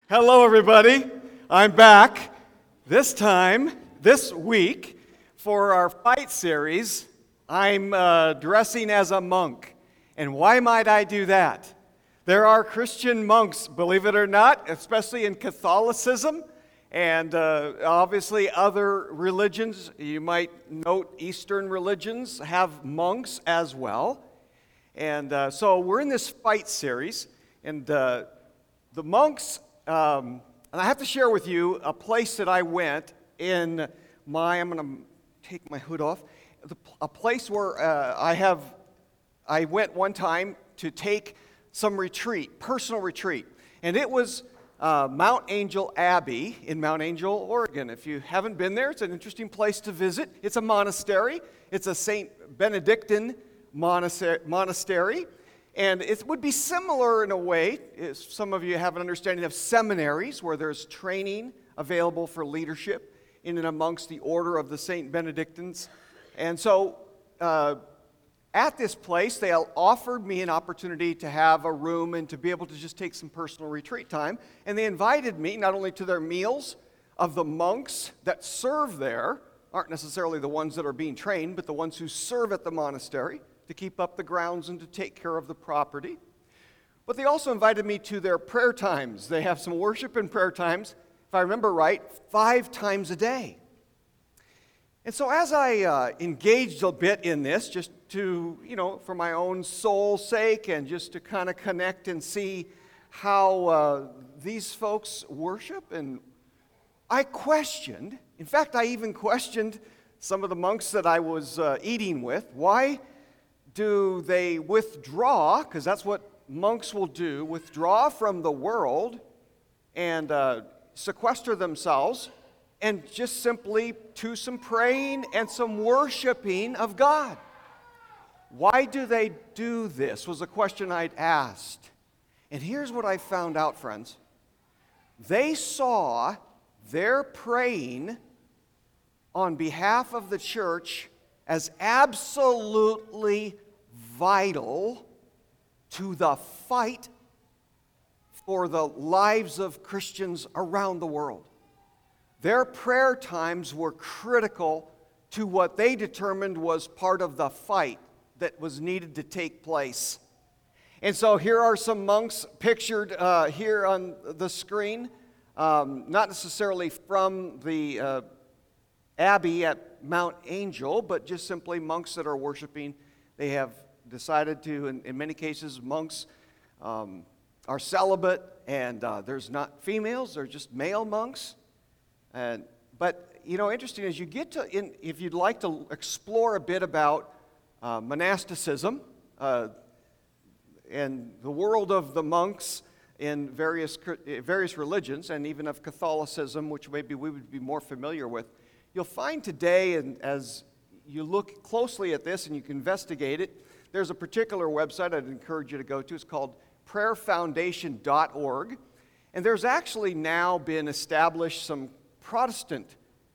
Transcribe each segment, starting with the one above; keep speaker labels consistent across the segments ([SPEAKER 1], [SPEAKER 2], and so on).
[SPEAKER 1] Hello, everybody. I'm back this week, for our fight series. I'm dressing as a monk. And why might I do that? There are Christian monks, believe it or not, especially in Catholicism, and obviously other religions. You might note Eastern religions have monks as well. And so we're in this fight series, and the monks, and I have to share with you a place that I went I'm going to take my hood off, a place where I went one time to take some personal retreat, and it was Mount Angel Abbey in Mount Angel, Oregon. If you haven't been there, it's an interesting place to visit. It's a monastery. It's a St. Benedictine monastery. And it would be similar in a way, some of you have an understanding of seminaries where there's training available for leadership in and amongst the order of the St. Benedictines. And so at this place, they offered me an opportunity to have a room and to be able to just take some personal retreat time. And they invited me not only to their meals of the monks that serve there, aren't necessarily the ones that are being trained, but the ones who serve at the monastery, to keep up the grounds and to take care of the property. But they also invited me to their prayer times. They have some worship and prayer times, if I remember right, 5 times a day. And so as I engaged a bit in this, just to, for my own soul's sake and just to kind of connect and see how these folks worship, and I questioned, in fact, I even questioned some of the monks that I was eating with, why do they withdraw, because that's what monks will do, withdraw from the world and sequester themselves and just simply do some praying and some worshiping of God? Why do they do this was a question I'd asked. And here's what I found out, friends. They saw their praying on behalf of the church as absolutely vital to the fight for the lives of Christians around the world. Their prayer times were critical to what they determined was part of the fight that was needed to take place. And so here are some monks pictured here on the screen, not necessarily from the Abbey at Mount Angel, but just simply monks that are worshiping. They have decided to, in many cases, monks are celibate, and there's not females, they're just male monks. But, interesting is you get to, if you'd like to explore a bit about monasticism and the world of the monks in various religions, and even of Catholicism, which maybe we would be more familiar with, you'll find today, and as you look closely at this and you can investigate it, there's a particular website I'd encourage you to go to. It's called prayerfoundation.org. And there's actually now been established some Protestant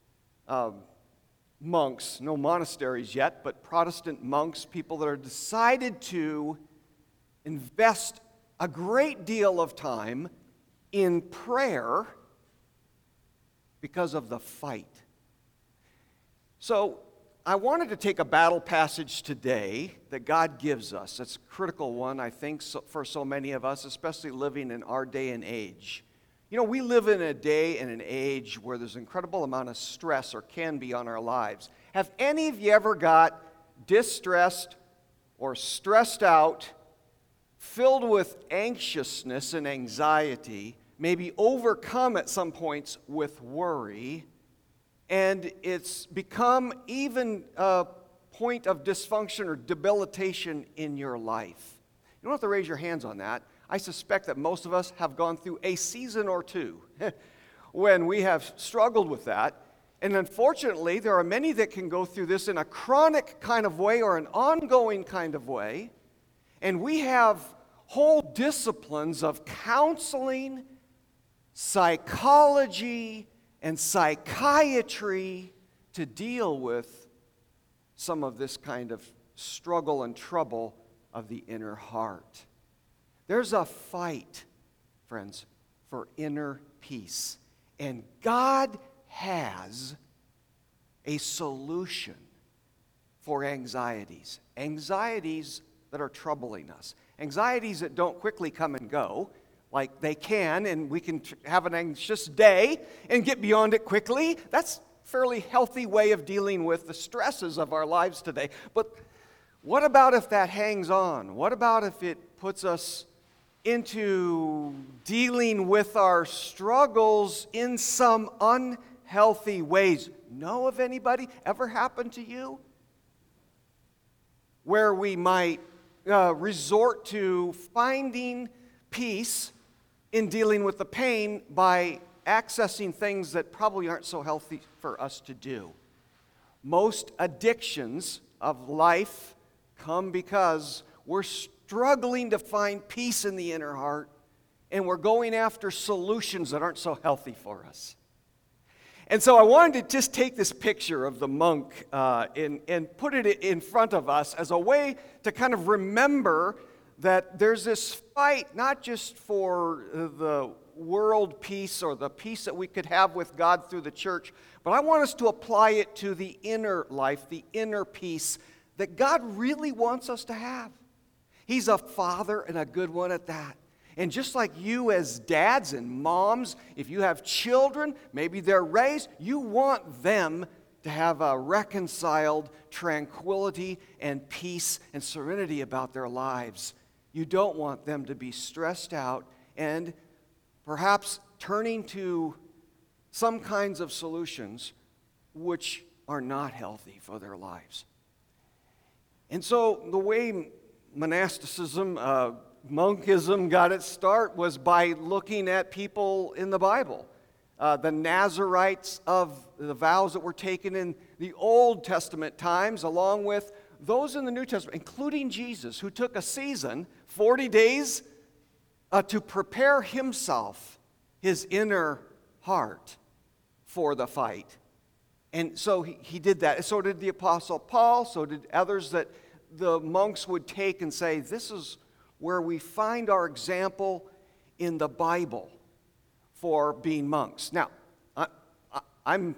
[SPEAKER 1] monks, no monasteries yet, but Protestant monks, people that are decided to invest a great deal of time in prayer because of the fight. So I wanted to take a battle passage today that God gives us. It's a critical one, I think, for so many of us, especially living in our day and age. We live in a day and an age where there's an incredible amount of stress, or can be, on our lives. Have any of you ever got distressed or stressed out, filled with anxiousness and anxiety, maybe overcome at some points with worry, and it's become even a point of dysfunction or debilitation in your life? You don't have to raise your hands on that. I suspect that most of us have gone through a season or two when we have struggled with that. And unfortunately, there are many that can go through this in a chronic kind of way or an ongoing kind of way. And we have whole disciplines of counseling, psychology, and psychiatry to deal with some of this kind of struggle and trouble of the inner heart. There's a fight, friends, for inner peace. And God has a solution for anxieties. Anxieties that are troubling us. Anxieties that don't quickly come and go, like they can, and we can have an anxious day and get beyond it quickly. That's a fairly healthy way of dealing with the stresses of our lives today. But what about if that hangs on? What about if it puts us into dealing with our struggles in some unhealthy ways? Know of anybody? Ever happened to you? Where we might resort to finding peace in dealing with the pain by accessing things that probably aren't so healthy for us to do. Most addictions of life come because we're struggling to find peace in the inner heart, and we're going after solutions that aren't so healthy for us. And so I wanted to just take this picture of the monk and put it in front of us as a way to kind of remember that there's this fight not just for the world peace or the peace that we could have with God through the church, but I want us to apply it to the inner life, the inner peace that God really wants us to have. He's a father and a good one at that. And just like you as dads and moms, if you have children, maybe they're raised, you want them to have a reconciled tranquility and peace and serenity about their lives. You don't want them to be stressed out and perhaps turning to some kinds of solutions which are not healthy for their lives. And so the way monasticism, monkism got its start was by looking at people in the Bible. The Nazarites of the vows that were taken in the Old Testament times, along with those in the New Testament, including Jesus, who took a season, 40 days, to prepare himself, his inner heart, for the fight. And so he did that. So did the Apostle Paul, so did others that the monks would take and say, this is where we find our example in the Bible for being monks. Now, I'm,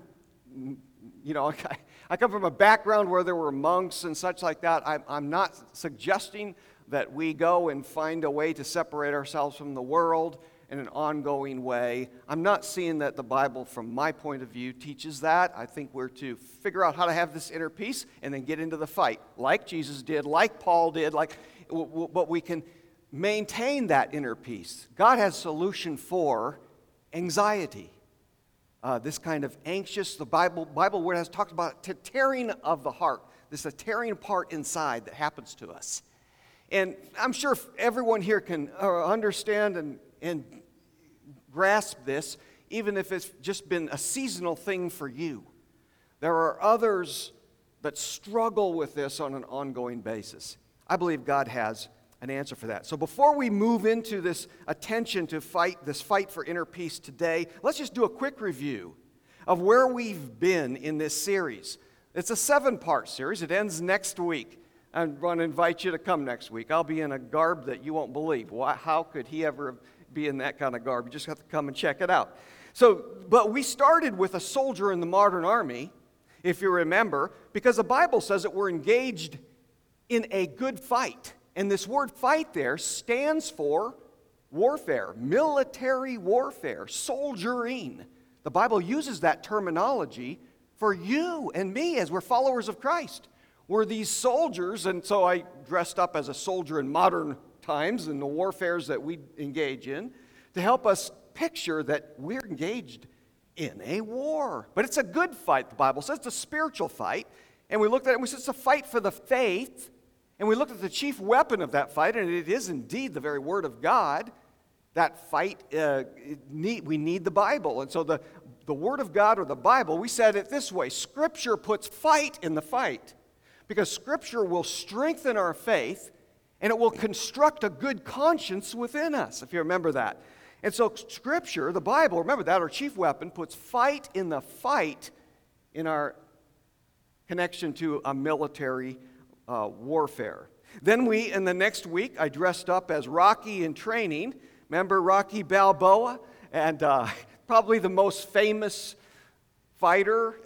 [SPEAKER 1] I come from a background where there were monks and such like that. I'm not suggesting that we go and find a way to separate ourselves from the world in an ongoing way. I'm not seeing that the Bible, from my point of view, teaches that. I think we're to figure out how to have this inner peace and then get into the fight, like Jesus did, like Paul did, but we can maintain that inner peace. God has a solution for anxiety. This kind of anxious, the Bible word has talked about tearing of the heart, this a tearing apart inside that happens to us. And I'm sure everyone here can understand and grasp this, even if it's just been a seasonal thing for you. There are others that struggle with this on an ongoing basis. I believe God has an answer for that. So before we move into this attention to this fight for inner peace today, let's just do a quick review of where we've been in this series. It's a 7-part series. It ends next week. I want to invite you to come next week. I'll be in a garb that you won't believe. How could he ever be in that kind of garb? You just have to come and check it out. But we started with a soldier in the modern army, if you remember, because the Bible says that we're engaged in a good fight. And this word fight there stands for warfare, military warfare, soldiering. The Bible uses that terminology for you and me as we're followers of Christ. We're these soldiers, and so I dressed up as a soldier in modern times in the warfares that we engage in to help us picture that we're engaged in a war. But it's a good fight, the Bible says. It's a spiritual fight. And we looked at it and we said it's a fight for the faith. And we looked at the chief weapon of that fight, and it is indeed the very Word of God. That fight, we need the Bible. And so the Word of God or the Bible, we said it this way: Scripture puts fight in the fight. Because Scripture will strengthen our faith, and it will construct a good conscience within us, if you remember that. And so Scripture, the Bible, remember that, our chief weapon, puts fight in the fight in our connection to a military warfare. Then in the next week, I dressed up as Rocky in training. Remember Rocky Balboa? and probably the most famous fighter.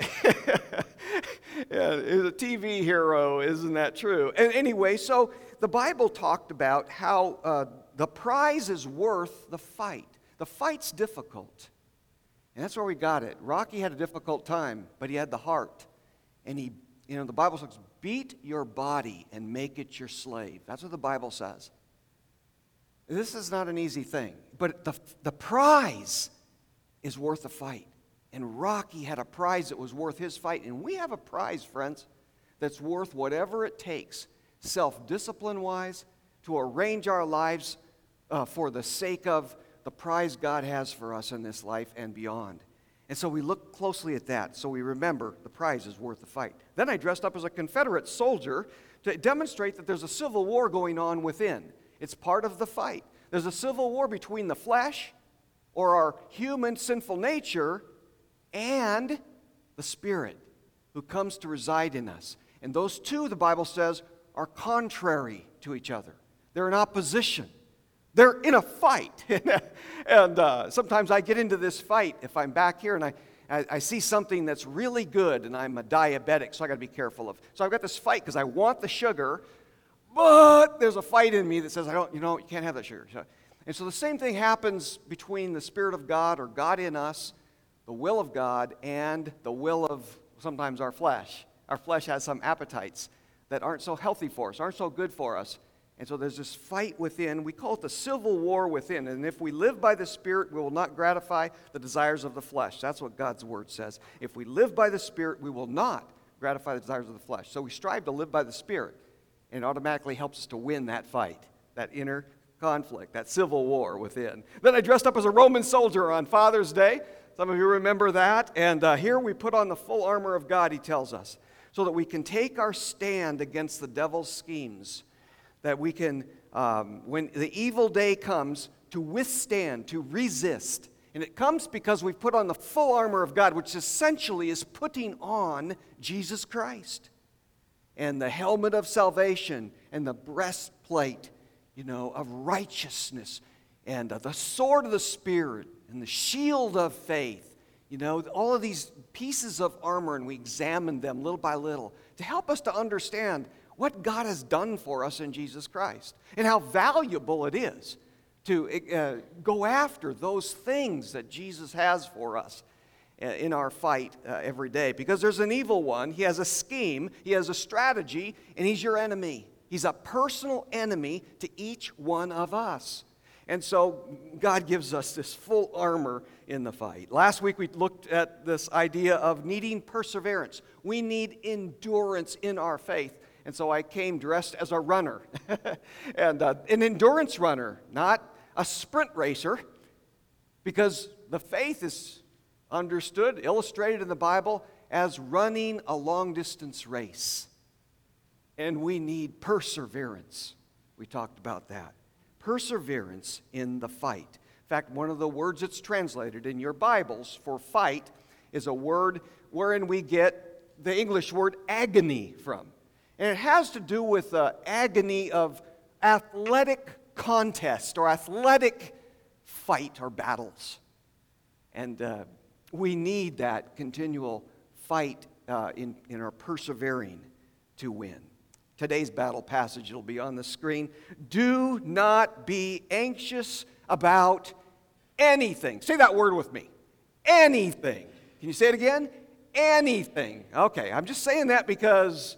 [SPEAKER 1] Yeah, is a TV hero, isn't that true? And anyway, so the Bible talked about how the prize is worth the fight. The fight's difficult. And that's where we got it. Rocky had a difficult time, but he had the heart. And the Bible says, beat your body and make it your slave. That's what the Bible says. This is not an easy thing, but the prize is worth the fight. And Rocky had a prize that was worth his fight. And we have a prize, friends, that's worth whatever it takes, self-discipline-wise, to arrange our lives for the sake of the prize God has for us in this life and beyond. And so we look closely at that, so we remember the prize is worth the fight. Then I dressed up as a Confederate soldier to demonstrate that there's a civil war going on within. It's part of the fight. There's a civil war between the flesh, or our human sinful nature, and the Spirit who comes to reside in us. And those two, the Bible says, are contrary to each other. They're in opposition. They're in a fight. And sometimes I get into this fight if I'm back here and I see something that's really good, and I'm a diabetic, so I got to be careful of. So I've got this fight because I want the sugar, but there's a fight in me that says, you can't have that sugar. And so the same thing happens between the Spirit of God, or God in us, the will of God, and the will of sometimes our flesh. Our flesh has some appetites that aren't so healthy for us, aren't so good for us. And so there's this fight within. We call it the civil war within. And if we live by the Spirit, we will not gratify the desires of the flesh. That's what God's Word says. If we live by the Spirit, we will not gratify the desires of the flesh. So we strive to live by the Spirit. And it automatically helps us to win that fight, that inner conflict, that civil war within. Then I dressed up as a Roman soldier on Father's Day. Some of you remember that. And here we put on the full armor of God, he tells us, so that we can take our stand against the devil's schemes, that we can, when the evil day comes, to withstand, to resist. And it comes because we've put on the full armor of God, which essentially is putting on Jesus Christ. And the helmet of salvation, and the breastplate, of righteousness, and the sword of the Spirit, and the shield of faith. All of these pieces of armor, and we examine them little by little to help us to understand what God has done for us in Jesus Christ, and how valuable it is to go after those things that Jesus has for us in our fight every day. Because there's an evil one, he has a scheme, he has a strategy, and he's your enemy. He's a personal enemy to each one of us. And so God gives us this full armor in the fight. Last week we looked at this idea of needing perseverance. We need endurance in our faith. And so I came dressed as a runner, and an endurance runner, not a sprint racer, because the faith is understood, illustrated in the Bible as running a long-distance race. And we need perseverance. We talked about that. Perseverance in the fight. In fact, one of the words that's translated in your Bibles for fight is a word wherein we get the English word agony from. And it has to do with the agony of athletic contest or athletic fight or battles. And we need that continual fight in our persevering to win. Today's battle passage will be on the screen. Do not be anxious about anything. Say that word with me. Anything. Can you say it again? Anything. Okay, I'm just saying that because,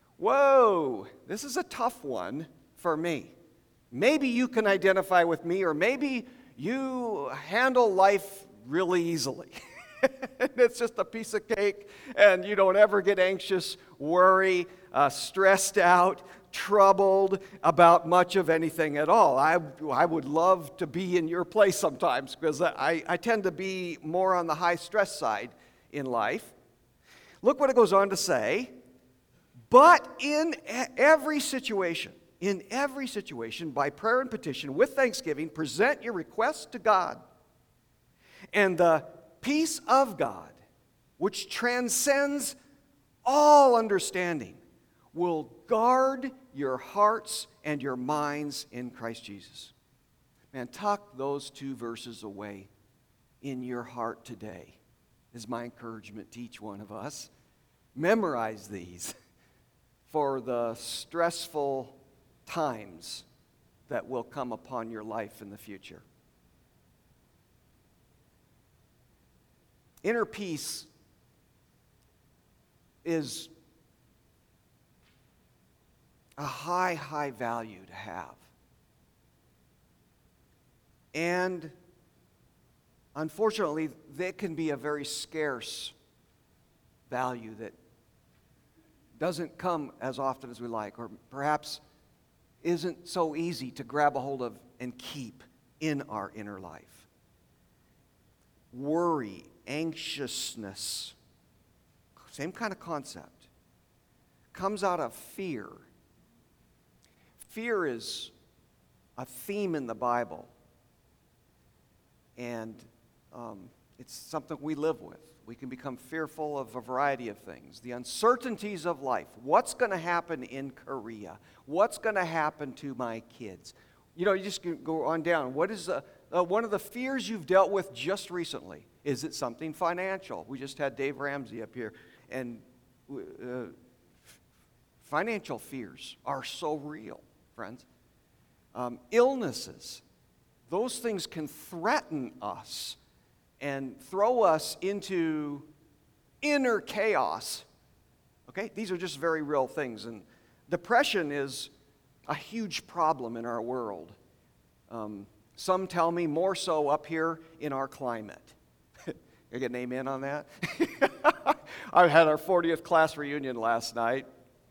[SPEAKER 1] whoa, this is a tough one for me. Maybe you can identify with me, or maybe you handle life really easily. It's just a piece of cake, and you don't ever get anxious, worry, stressed out, troubled about much of anything at all. I would love to be in your place sometimes, because I tend to be more on the high stress side in life. Look what it goes on to say. But in every situation, by prayer and petition, with thanksgiving, present your requests to God. And the peace of God, which transcends all understanding, will guard your hearts and your minds in Christ Jesus. Man, tuck those two verses away in your heart today, is my encouragement to each one of us. Memorize these for the stressful times that will come upon your life in the future. Inner peace is a high, high value to have. And unfortunately, that can be a very scarce value that doesn't come as often as we like, or perhaps isn't so easy to grab a hold of and keep in our inner life. Worry, anxiousness, same kind of concept, comes out of fear. Fear is a theme in the Bible, and it's something we live with. We can become fearful of a variety of things. The uncertainties of life. What's going to happen in Korea? What's going to happen to my kids? You know, you just go on down. What is one of the fears you've dealt with just recently? Is it something financial? We just had Dave Ramsey up here, and financial fears are so real, friends. Illnesses, those things can threaten us and throw us into inner chaos. Okay? These are just very real things. And depression is a huge problem in our world. Some tell me more so up here in our climate. I get an amen on that? I had our 40th class reunion last night,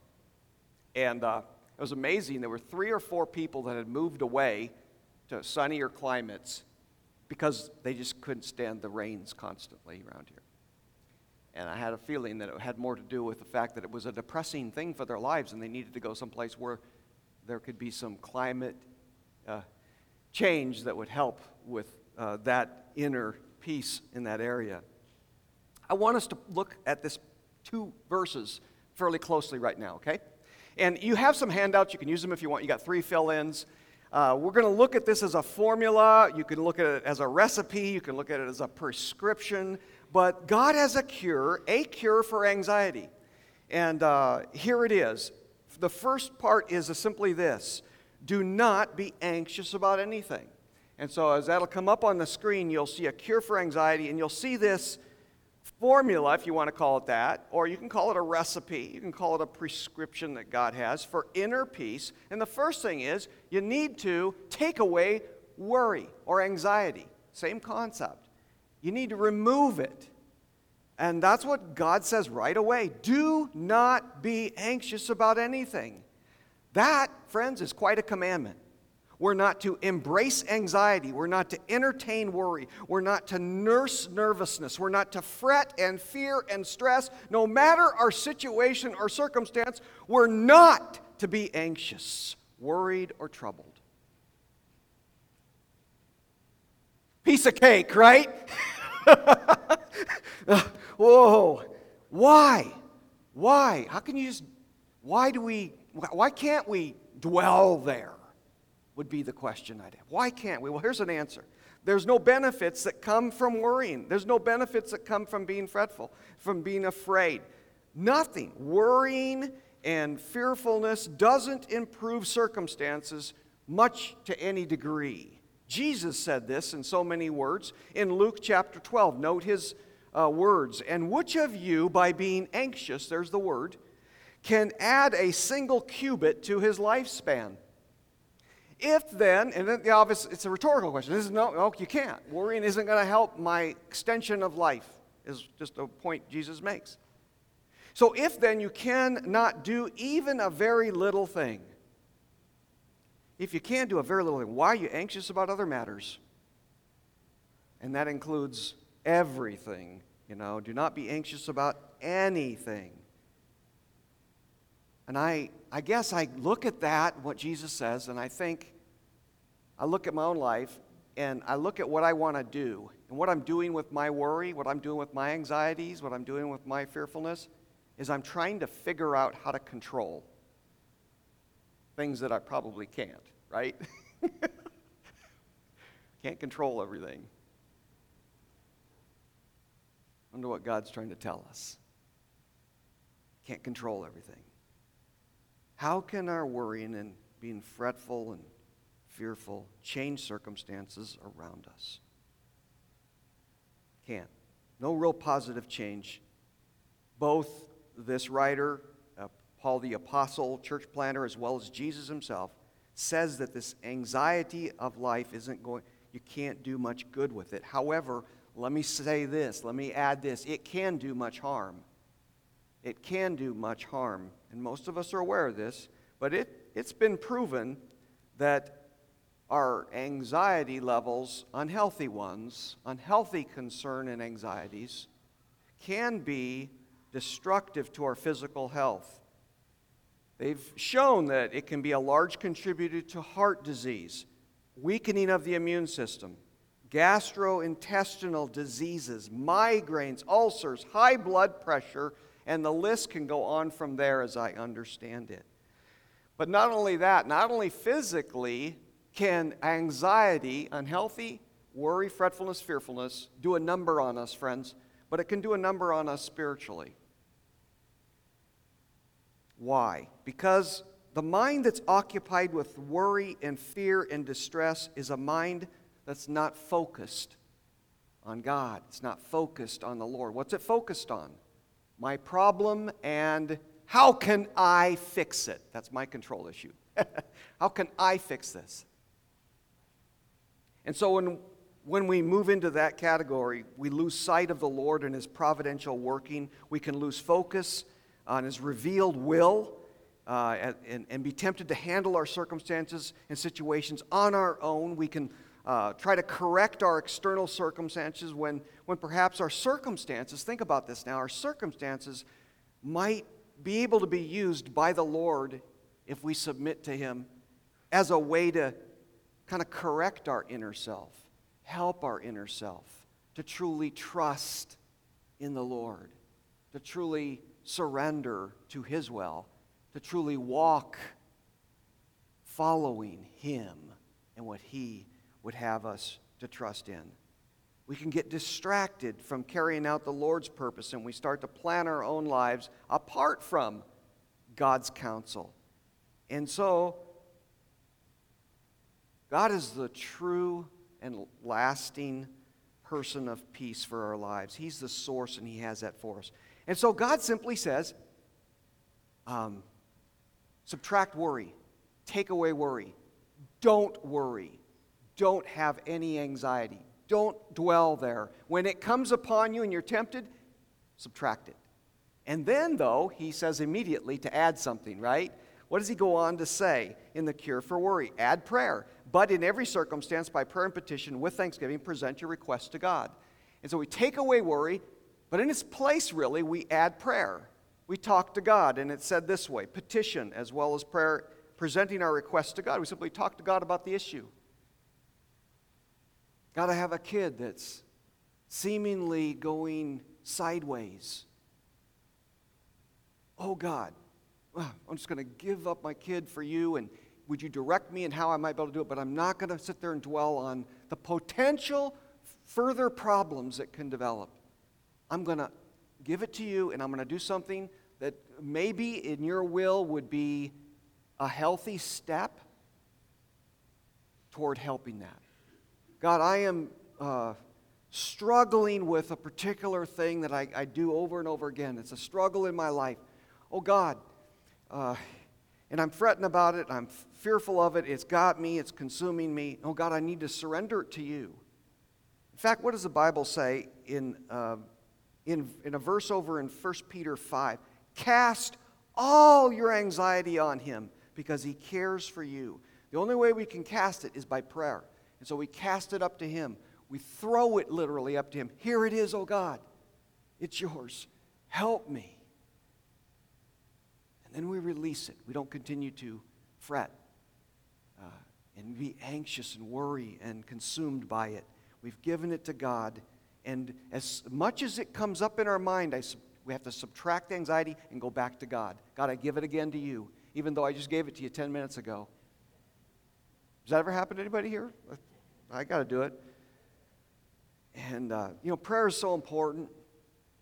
[SPEAKER 1] and it was amazing. There were 3 or 4 people that had moved away to sunnier climates because they just couldn't stand the rains constantly around here. And I had a feeling that it had more to do with the fact that it was a depressing thing for their lives, and they needed to go someplace where there could be some climate change that would help with that inner peace in that area. I want us to look at this 2 verses fairly closely right now, okay? And you have some handouts. You can use them if you want. You got 3 fill-ins. We're going to look at this as a formula. You can look at it as a recipe. You can look at it as a prescription. But God has a cure for anxiety. And here it is. The first part is simply this: do not be anxious about anything. And so as that'll come up on the screen, you'll see a cure for anxiety, and you'll see this formula, if you want to call it that, or you can call it a recipe, you can call it a prescription that God has for inner peace. And the first thing is, you need to take away worry or anxiety. Same concept. You need to remove it. And that's what God says right away. Do not be anxious about anything. That, friends, is quite a commandment. We're not to embrace anxiety. We're not to entertain worry. We're not to nurse nervousness. We're not to fret and fear and stress. No matter our situation or circumstance, we're not to be anxious, worried, or troubled. Piece of cake, right? Whoa. Why? Why? How can you just, why can't we dwell there? Would be the question I'd have. Why can't we? Well, here's an answer. There's no benefits that come from worrying. There's no benefits that come from being fretful, from being afraid. Nothing. Worrying and fearfulness doesn't improve circumstances much to any degree. Jesus said this in so many words in Luke chapter 12. Note his words. And which of you, by being anxious, there's the word, can add a single cubit to his lifespan? If then, and then the obvious, it's a rhetorical question. This is no, you can't. Worrying isn't going to help my extension of life, is just a point Jesus makes. So if then you cannot do even a very little thing, if you can't do a very little thing, why are you anxious about other matters? And that includes everything. Do not be anxious about anything. And I guess I look at that, what Jesus says, and I look at my own life, and I look at what I want to do, and what I'm doing with my worry, what I'm doing with my anxieties, what I'm doing with my fearfulness, is I'm trying to figure out how to control things that I probably can't, right? Can't control everything. wonder what God's trying to tell us. Can't control everything. How can our worrying and being fretful and fearful change circumstances around us? Can't. No real positive change. Both this writer, Paul the Apostle, church planter, as well as Jesus himself, says that this anxiety of life isn't going, you can't do much good with it. However, let me say this, let me add this, it can do much harm. It can do much harm. And most of us are aware of this, but it's been proven that our anxiety levels, unhealthy ones, unhealthy concern and anxieties, can be destructive to our physical health. They've shown that it can be a large contributor to heart disease, weakening of the immune system, gastrointestinal diseases, migraines, ulcers, high blood pressure, and the list can go on from there as I understand it. But not only that, not only physically can anxiety, unhealthy worry, fretfulness, fearfulness do a number on us, friends, but it can do a number on us spiritually. Why? Because the mind that's occupied with worry and fear and distress is a mind that's not focused on God. It's not focused on the Lord. What's it focused on? My problem and how can I fix it? That's my control issue. How can I fix this? And so when we move into that category, we lose sight of the Lord and His providential working. We can lose focus on His revealed will and be tempted to handle our circumstances and situations on our own. We can try to correct our external circumstances when perhaps our circumstances, think about this now, our circumstances might be able to be used by the Lord if we submit to Him as a way to kind of correct our inner self, help our inner self to truly trust in the Lord, to truly surrender to His will, to truly walk following Him and what He would have us to trust in. We can get distracted from carrying out the Lord's purpose, and we start to plan our own lives apart from God's counsel. And so, God is the true and lasting person of peace for our lives. He's the source, and He has that for us. And so God simply says, subtract worry. Take away worry. Don't worry. Don't have any anxiety. Don't dwell there. When it comes upon you and you're tempted, subtract it. And then, though, He says immediately to add something, right? What does He go on to say in the cure for worry? Add prayer. But in every circumstance, by prayer and petition, with thanksgiving, present your requests to God. And so we take away worry, but in its place, really, we add prayer. We talk to God, and it's said this way, petition as well as prayer, presenting our requests to God. We simply talk to God about the issue. God, I have a kid that's seemingly going sideways. Oh God, I'm just going to give up my kid for you, and would you direct me in how I might be able to do it? But I'm not going to sit there and dwell on the potential further problems that can develop. I'm going to give it to you, and I'm going to do something that maybe in your will would be a healthy step toward helping that. God, I am struggling with a particular thing that I do over and over again. It's a struggle in my life. Oh God, and I'm fretting about it. I'm fearful of it. It's got me. It's consuming me. Oh God, I need to surrender it to you. In fact, what does the Bible say in a verse over in 1 Peter 5? Cast all your anxiety on Him because He cares for you. The only way we can cast it is by prayer. And so we cast it up to Him. We throw it literally up to Him. Here it is, oh God. It's yours. Help me. And then we release it. We don't continue to fret and be anxious and worry and consumed by it. We've given it to God. And as much as it comes up in our mind, we have to subtract anxiety and go back to God. God, I give it again to you, even though I just gave it to you 10 minutes ago. Does that ever happen to anybody here? I got to do it. And, prayer is so important.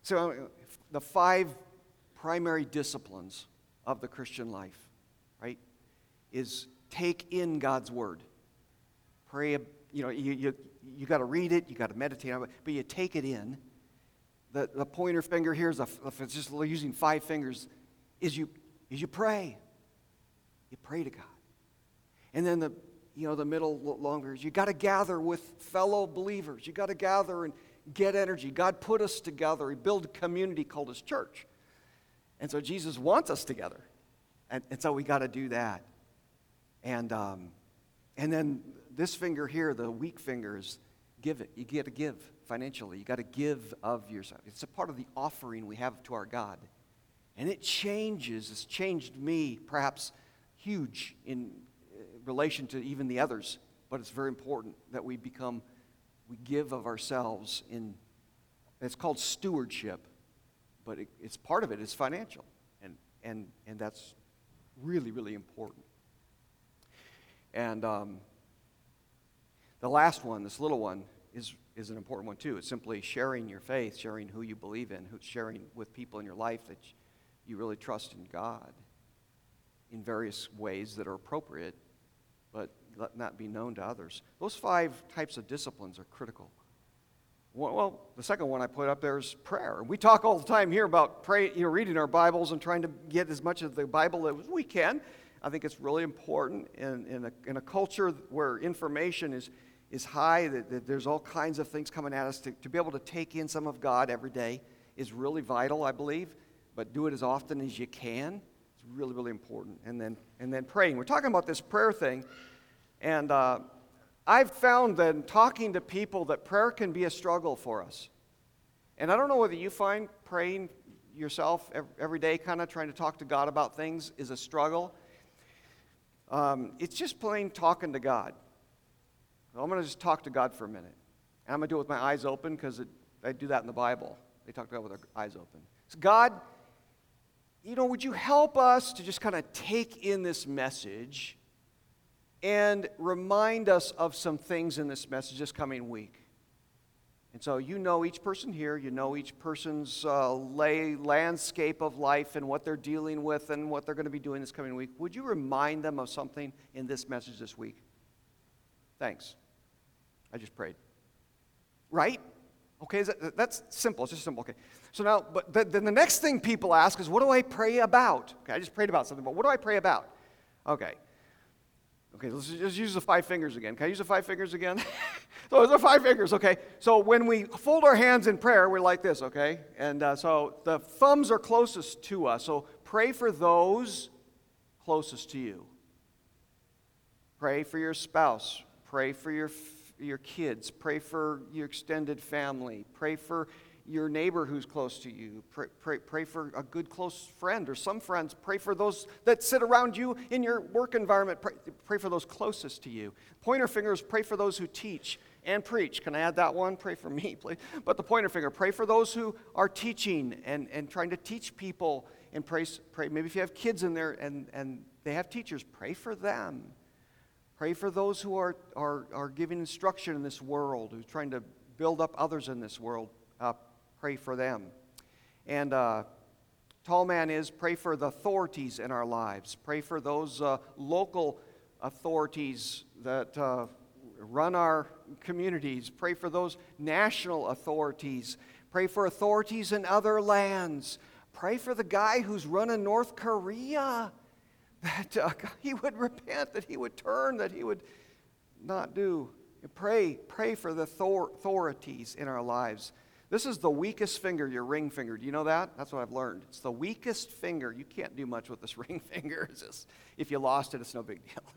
[SPEAKER 1] So the 5 primary disciplines of the Christian life, right, is take in God's word. Pray, you got to read it, you got to meditate on it, but you take it in. The pointer finger here is, if it's just using 5 fingers, is you pray. You pray to God. And then the middle longer is you got to gather with fellow believers. You got to gather and get energy. God put us together. He built a community called His church. And so Jesus wants us together. And so we got to do that. And then this finger here, the weak finger, is give it. You got to give financially. You got to give of yourself. It's a part of the offering we have to our God. And it's changed me, perhaps huge in relation to even the others, but it's very important that we give of ourselves it's called stewardship, but it's part of it is financial, and that's really, really important. And the last one, this little one, is an important one too. It's simply sharing your faith, sharing who you believe in, sharing with people in your life that you really trust in God in various ways that are appropriate, but let not be known to others. Those 5 types of disciplines are critical. Well, the second one I put up there is prayer. We talk all the time here about reading our Bibles and trying to get as much of the Bible as we can. I think it's really important in a culture where information is high, that there's all kinds of things coming at us. To be able to take in some of God every day is really vital, I believe, but do it as often as you can. It's really, really important. And then praying. We're talking about this prayer thing, and I've found that in talking to people that prayer can be a struggle for us. And I don't know whether you find praying yourself every day, kind of trying to talk to God about things, is a struggle. It's just plain talking to God. So I'm going to just talk to God for a minute. And I'm going to do it with my eyes open because I do that in the Bible. They talk to God with their eyes open. So God, would you help us to just kind of take in this message and remind us of some things in this message this coming week? And so each person here, each person's landscape of life and what they're dealing with and what they're going to be doing this coming week. Would you remind them of something in this message this week? Thanks. I just prayed. Right? Okay, that's simple. It's just simple. Okay. So now, but then the next thing people ask is, what do I pray about? Okay, I just prayed about something, but what do I pray about? Okay, let's just use the 5 fingers again. Can I use the 5 fingers again? So those are 5 fingers, okay? So when we fold our hands in prayer, we're like this, okay? And so the thumbs are closest to us. So pray for those closest to you. Pray for your spouse. Pray for your kids. Pray for your extended family. Pray for your neighbor who's close to you. Pray for a good close friend or some friends. Pray for those that sit around you in your work environment. Pray for those closest to you. Pointer fingers, pray for those who teach and preach. Can I add that one? Pray for me, please. But the pointer finger, pray for those who are teaching and trying to teach people. And pray. Maybe if you have kids in there and they have teachers, pray for them. Pray for those who are giving instruction in this world, who's trying to build up others in this world. Pray for them. And tall man is pray for the authorities in our lives. Pray for those local authorities that run our communities. Pray for those national authorities. Pray for authorities in other lands. Pray for the guy who's running North Korea, that he would repent, that he would turn, that he would not do. Pray for the authorities in our lives. This is the weakest finger, your ring finger. Do you know that? That's what I've learned. It's the weakest finger. You can't do much with this ring finger. It's just, if you lost it, it's no big deal.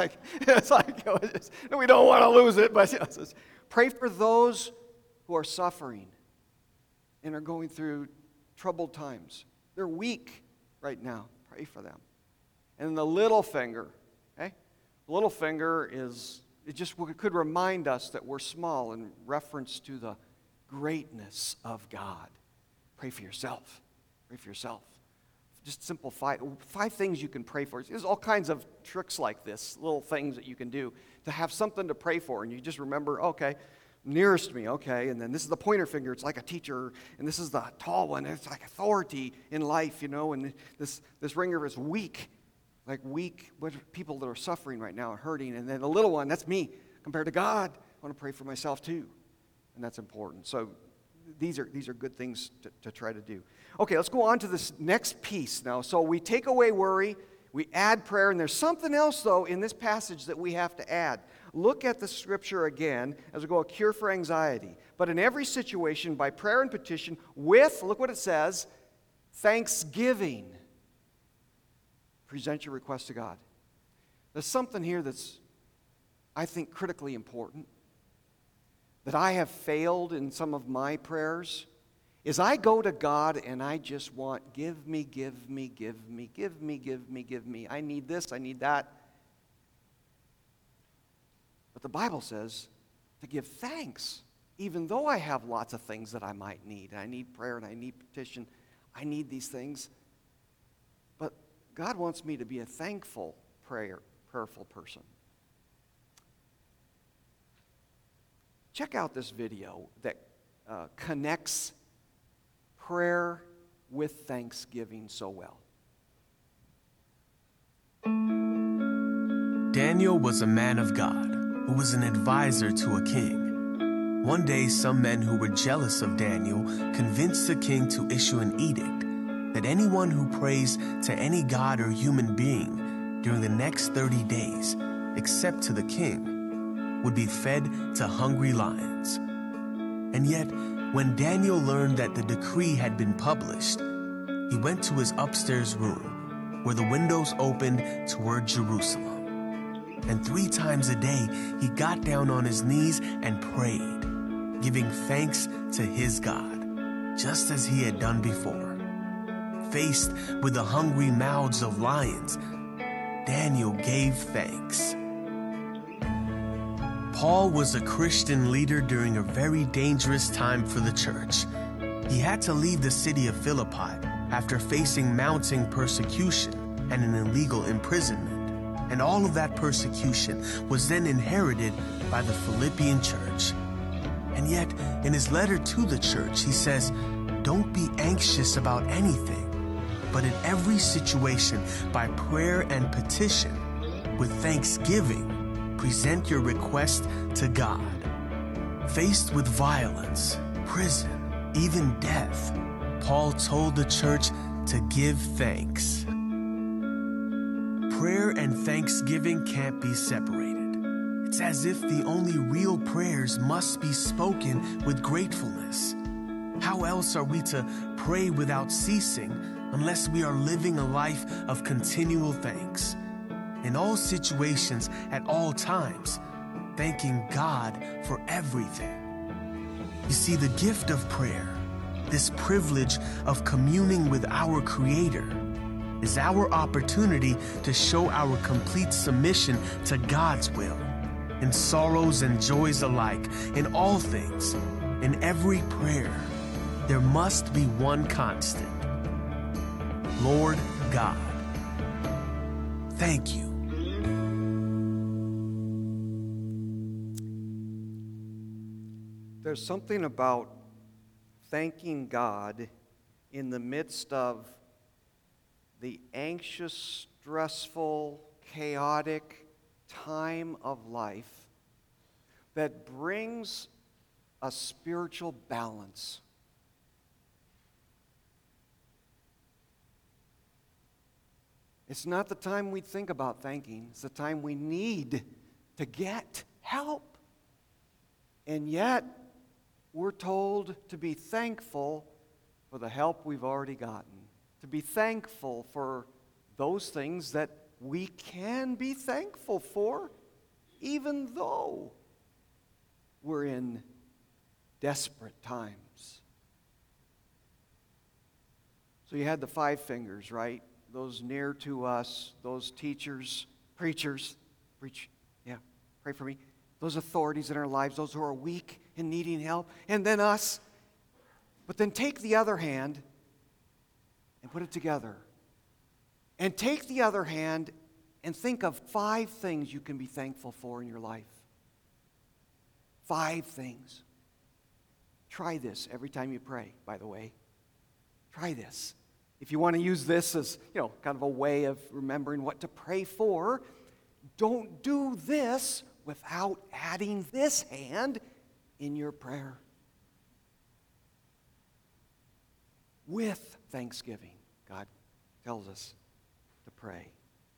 [SPEAKER 1] We don't want to lose it, but pray for those who are suffering and are going through troubled times. They're weak right now. Pray for them. And the little finger, okay? The little finger could remind us that we're small in reference to the greatness of God. Pray for yourself. Pray for yourself. Just simple 5 things you can pray for. There's all kinds of tricks like this, little things that you can do to have something to pray for. And you just remember, okay, nearest me, okay, and then this is the pointer finger, it's like a teacher, and this is the tall one, it's like authority in life, and this ringer is weak, like weak people that are suffering right now and hurting, and then the little one, that's me, compared to God. I want to pray for myself too, and that's important. So these are good things to try to do. Okay, let's go on to this next piece now. So we take away worry, we add prayer, and there's something else, though, in this passage that we have to add. Look at the scripture again as we go, a cure for anxiety. But in every situation, by prayer and petition, with, look what it says, thanksgiving, present your request to God. There's something here that's, I think, critically important, that I have failed in some of my prayers, is I go to God and I just want, give me, give me, give me, give me, give me, give me. I need this, I need that. But the Bible says to give thanks, even though I have lots of things that I might need. I need prayer and I need petition. I need these things. But God wants me to be a thankful, prayerful person. Check out this video that connects prayer with thanksgiving so well.
[SPEAKER 2] Daniel was a man of God who was an advisor to a king. One day, some men who were jealous of Daniel convinced the king to issue an edict that anyone who prays to any god or human being during the next 30 days, except to the king, would be fed to hungry lions. And yet, when Daniel learned that the decree had been published, he went to his upstairs room, where the windows opened toward Jerusalem. And 3 times a day, he got down on his knees and prayed, giving thanks to his God, just as he had done before. Faced with the hungry mouths of lions, Daniel gave thanks. Paul was a Christian leader during a very dangerous time for the church. He had to leave the city of Philippi after facing mounting persecution and an illegal imprisonment. And all of that persecution was then inherited by the Philippian church. And yet, in his letter to the church, he says, "Don't be anxious about anything, but in every situation, by prayer and petition, with thanksgiving, present your request to God." Faced with violence, prison, even death, Paul told the church to give thanks. Prayer and thanksgiving can't be separated. It's as if the only real prayers must be spoken with gratefulness. How else are we to pray without ceasing unless we are living a life of continual thanks? In all situations, at all times, thanking God for everything. You see, the gift of prayer, this privilege of communing with our Creator, is our opportunity to show our complete submission to God's will, in sorrows and joys alike, in all things, in every prayer. There must be one constant. Lord God, thank you.
[SPEAKER 1] There's something about thanking God in the midst of the anxious, stressful, chaotic time of life that brings a spiritual balance. It's not the time we think about thanking. It's the time we need to get help. And yet, we're told to be thankful for the help we've already gotten. To be thankful for those things that we can be thankful for, even though we're in desperate times. So you had the 5 fingers, right? Those near to us, those teachers, preachers, pray for me. Those authorities in our lives, those who are weak and needing help, and then us. But then take the other hand and put it together. And take the other hand and think of 5 things you can be thankful for in your life. 5 things. Try this every time you pray, by the way. Try this. If you want to use this as, kind of a way of remembering what to pray for, don't do this without adding this hand in your prayer. With thanksgiving, God tells us to pray.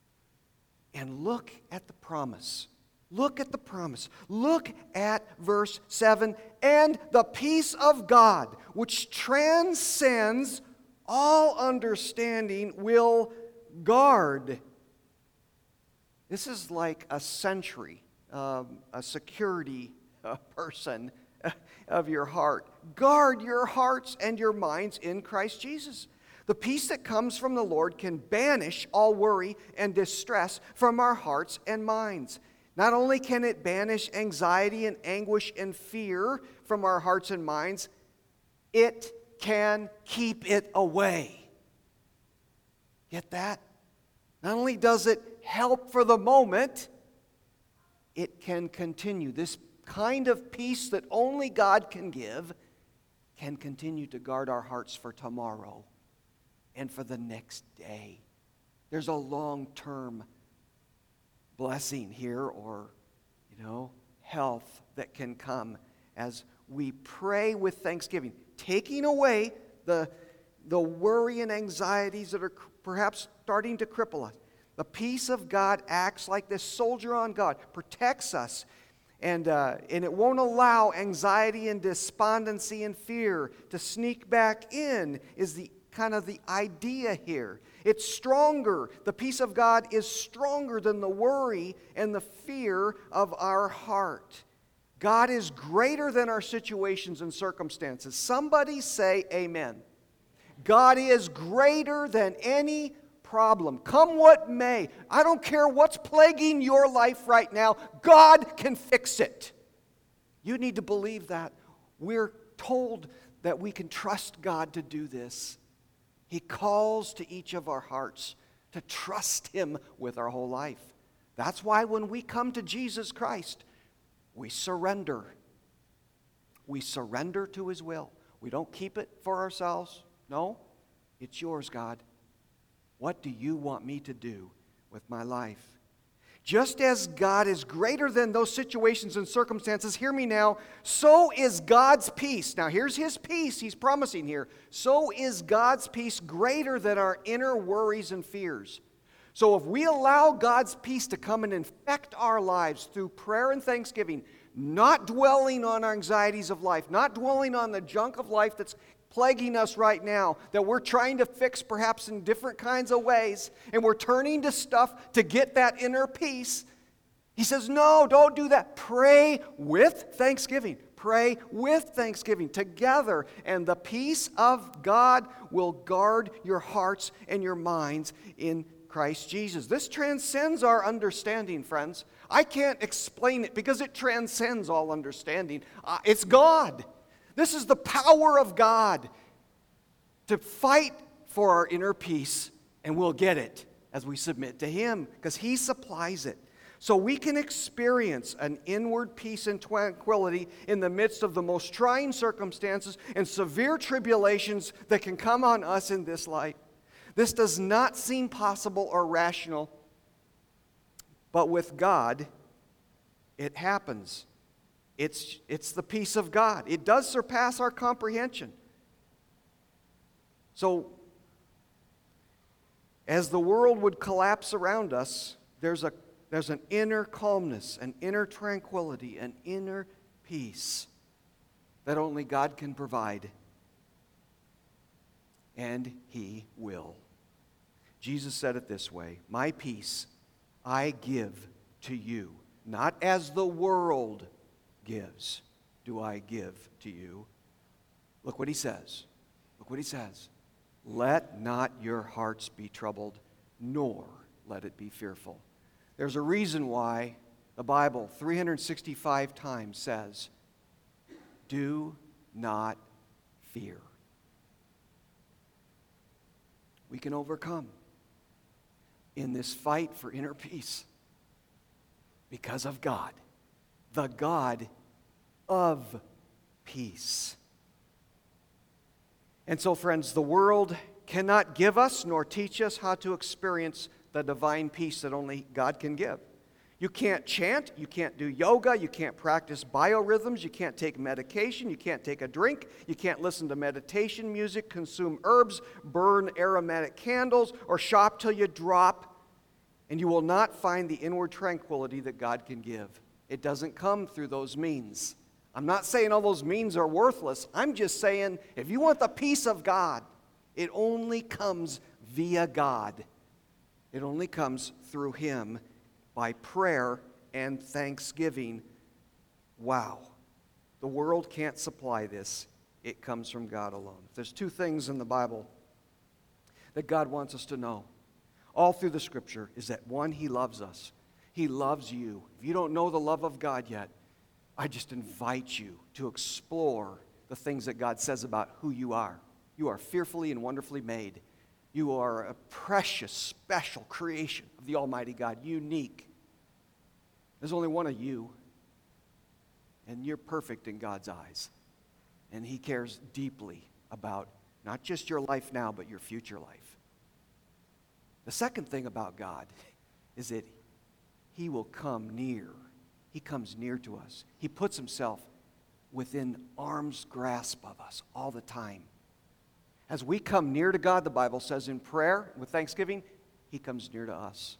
[SPEAKER 1] And look at the promise. Look at the promise. Look at verse 7. And the peace of God, which transcends all understanding, will guard. This is like a sentry, a security person of your heart. Guard your hearts and your minds in Christ Jesus. The peace that comes from the Lord can banish all worry and distress from our hearts and minds. Not only can it banish anxiety and anguish and fear from our hearts and minds, it can keep it away. Get that? Not only does it help for the moment, it can continue. This kind of peace that only God can give can continue to guard our hearts for tomorrow and for the next day. There's a long-term blessing here, or, health that can come as we pray with thanksgiving, taking away the worry and anxieties that are perhaps starting to cripple us. The peace of God acts like this soldier on God, protects us, and it won't allow anxiety and despondency and fear to sneak back in, is the kind of the idea here. It's stronger. The peace of God is stronger than the worry and the fear of our heart. God is greater than our situations and circumstances. Somebody say amen. God is greater than any problem. Come what may. I don't care what's plaguing your life right now. God can fix it. You need to believe that. We're told that we can trust God to do this. He calls to each of our hearts to trust Him with our whole life. That's why when we come to Jesus Christ, we surrender. We surrender to His will. We don't keep it for ourselves. No, it's yours, God. What do you want me to do with my life? Just as God is greater than those situations and circumstances, hear me now, so is God's peace. Now here's His peace He's promising here. So is God's peace greater than our inner worries and fears. So if we allow God's peace to come and infect our lives through prayer and thanksgiving, not dwelling on our anxieties of life, not dwelling on the junk of life that's plaguing us right now, that we're trying to fix perhaps in different kinds of ways, and we're turning to stuff to get that inner peace. He says, no, don't do that. Pray with thanksgiving. Pray with thanksgiving together, and the peace of God will guard your hearts and your minds in Christ Jesus. This transcends our understanding, friends. I can't explain it because it transcends all understanding. It's God. This is the power of God to fight for our inner peace, and we'll get it as we submit to Him because He supplies it. So we can experience an inward peace and tranquility in the midst of the most trying circumstances and severe tribulations that can come on us in this life. This does not seem possible or rational, but with God, it happens. It's the peace of God. It does surpass our comprehension. So, as the world would collapse around us, there's an inner calmness, an inner tranquility, an inner peace that only God can provide. And He will. Jesus said it this way, my peace I give to you, not as the world gives, do I give to you. Look what He says. Look what He says. Let not your hearts be troubled, nor let it be fearful. There's a reason why the Bible 365 times says, do not fear. We can overcome in this fight for inner peace because of God, the God of peace. And so, friends, the world cannot give us nor teach us how to experience the divine peace that only God can give. You can't chant, you can't do yoga, you can't practice biorhythms, you can't take medication, you can't take a drink, you can't listen to meditation music, consume herbs, burn aromatic candles, or shop till you drop, and you will not find the inward tranquility that God can give. It doesn't come through those means. I'm not saying all those means are worthless. I'm just saying if you want the peace of God, it only comes via God. It only comes through Him by prayer and thanksgiving. Wow. The world can't supply this. It comes from God alone. There's two things in the Bible that God wants us to know all through the Scripture is that, one, He loves us. He loves you. If you don't know the love of God yet, I just invite you to explore the things that God says about who you are. You are fearfully and wonderfully made. You are a precious, special creation of the Almighty God, unique. There's only one of you, and you're perfect in God's eyes. And He cares deeply about not just your life now, but your future life. The second thing about God is that He will come near. He comes near to us. He puts Himself within arm's grasp of us all the time. As we come near to God, the Bible says in prayer, with thanksgiving, He comes near to us.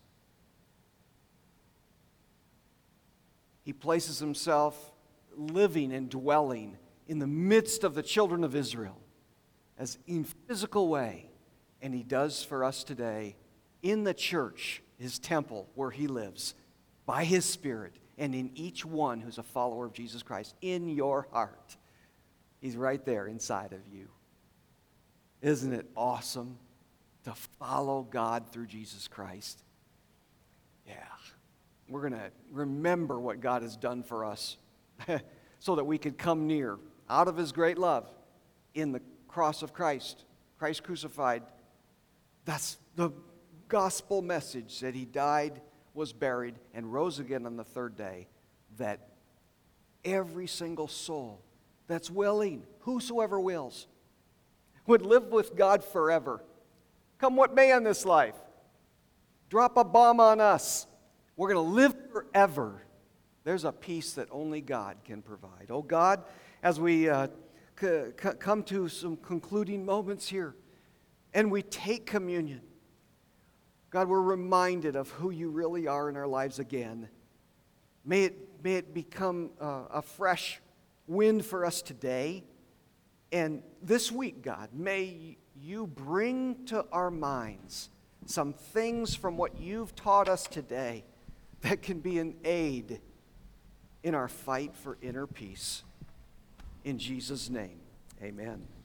[SPEAKER 1] He places Himself living and dwelling in the midst of the children of Israel as in physical way. And He does for us today in the church, His temple where He lives, by His Spirit, and in each one who's a follower of Jesus Christ, in your heart. He's right there inside of you. Isn't it awesome to follow God through Jesus Christ? Yeah. We're going to remember what God has done for us so that we could come near out of His great love in the cross of Christ, Christ crucified. That's the gospel message, that He died, was buried, and rose again on the third day, that every single soul that's willing, whosoever wills, would live with God forever. Come what may in this life. Drop a bomb on us. We're going to live forever. There's a peace that only God can provide. Oh God, as we come to some concluding moments here, and we take communion, God, we're reminded of who You really are in our lives again. May it become a fresh wind for us today. And this week, God, may You bring to our minds some things from what You've taught us today that can be an aid in our fight for inner peace. In Jesus' name, amen.